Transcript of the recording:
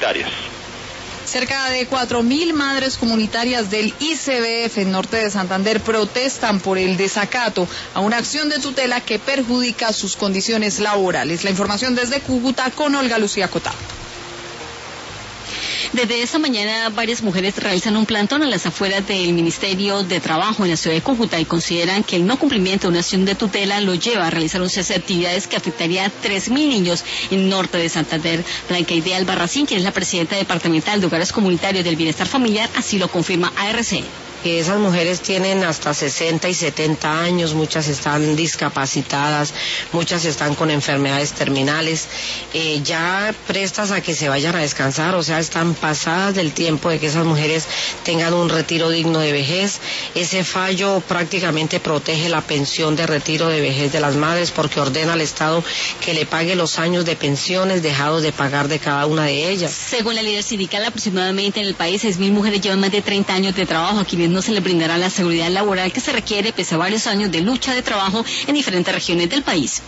comunitarias. Cerca de 4.000 madres comunitarias del ICBF en Norte de Santander protestan por el desacato a una acción de tutela que perjudica sus condiciones laborales. La información desde Cúcuta con Olga Lucía Cotá. Desde esta mañana varias mujeres realizan un plantón a las afueras del Ministerio de Trabajo en la ciudad de Cúcuta y consideran que el no cumplimiento de una acción de tutela lo lleva a realizar un cese de actividades que afectaría a 3.000 niños en Norte de Santander. Blanca Idea Albarracín, quien es la presidenta departamental de Hogares Comunitarios del Bienestar Familiar, así lo confirma a RCN. Que esas mujeres tienen hasta 60 y 70 años, muchas están discapacitadas, muchas están con enfermedades terminales, ya prestas a que se vayan a descansar, o sea, están pasadas del tiempo de que esas mujeres tengan un retiro digno de vejez. Ese fallo prácticamente protege la pensión de retiro de vejez de las madres porque ordena al Estado que le pague los años de pensiones dejados de pagar de cada una de ellas. Según la líder sindical, aproximadamente en el país 6.000 mujeres llevan más de 30 años de trabajo, a quienes no se les brindará la seguridad laboral que se requiere pese a varios años de lucha de trabajo en diferentes regiones del país.